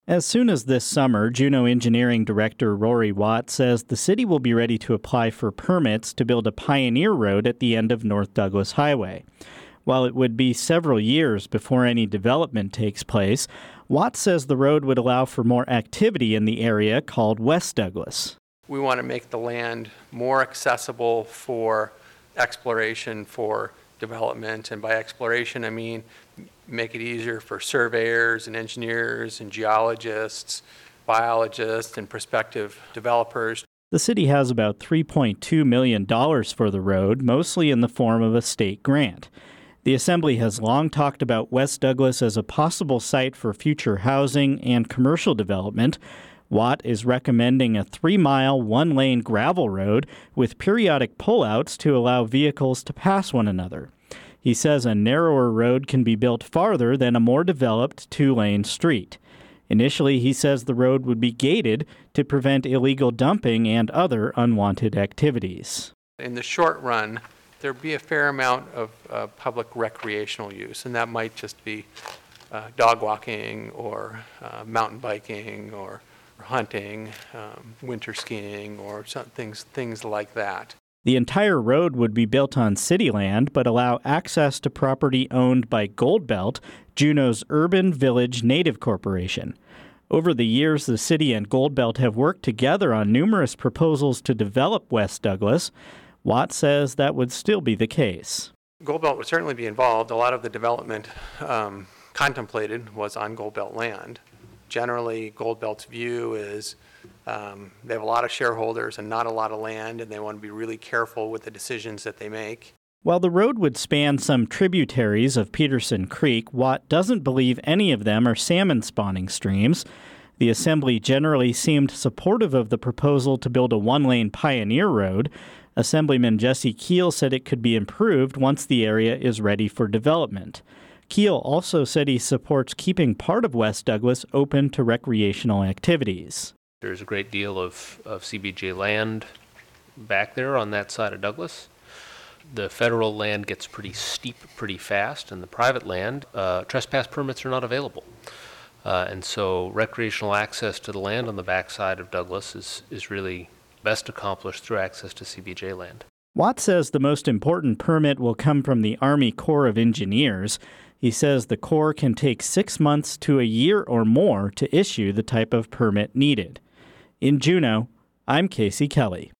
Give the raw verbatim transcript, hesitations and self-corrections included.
As soon as this summer, Juneau Engineering Director Rory Watt says the city will be ready to apply for permits to build a pioneer road at the end of North Douglas Highway. While it would be several years before any development takes place, Watt says the road would allow for more activity in the area called West Douglas. We want to make the land more accessible for exploration, for development, and by exploration I mean make it easier for surveyors and engineers and geologists, biologists, and prospective developers. The city has about three point two million dollars for the road, mostly in the form of a state grant. The Assembly has long talked about West Douglas as a possible site for future housing and commercial development. Watt is recommending a three-mile, one-lane gravel road with periodic pullouts to allow vehicles to pass one another. He says a narrower road can be built farther than a more developed two-lane street. Initially, he says the road would be gated to prevent illegal dumping and other unwanted activities. In the short run, there'd be a fair amount of uh, public recreational use, and that might just be uh, dog walking or uh, mountain biking or, or hunting, um, winter skiing, or some things, things like that. The entire road would be built on city land, but allow access to property owned by Goldbelt, Juneau's Urban Village Native Corporation. Over the years, the city and Goldbelt have worked together on numerous proposals to develop West Douglas. Watt says that would still be the case. Goldbelt would certainly be involved. A lot of the development um, contemplated was on Goldbelt land. Generally, Goldbelt's view is um, they have a lot of shareholders and not a lot of land, and they want to be really careful with the decisions that they make. While the road would span some tributaries of Peterson Creek, Watt doesn't believe any of them are salmon spawning streams. The Assembly generally seemed supportive of the proposal to build a one-lane pioneer road. Assemblyman Jesse Keel said it could be improved once the area is ready for development. Keel also said he supports keeping part of West Douglas open to recreational activities. There's a great deal of, of C B J land back there on that side of Douglas. The federal land gets pretty steep pretty fast, and the private land, uh, trespass permits are not available. Uh, and so recreational access to the land on the backside of Douglas is, is really best accomplished through access to C B J land. Watt says the most important permit will come from the Army Corps of Engineers. He says the Corps can take six months to a year or more to issue the type of permit needed. In Juneau, I'm Casey Kelly.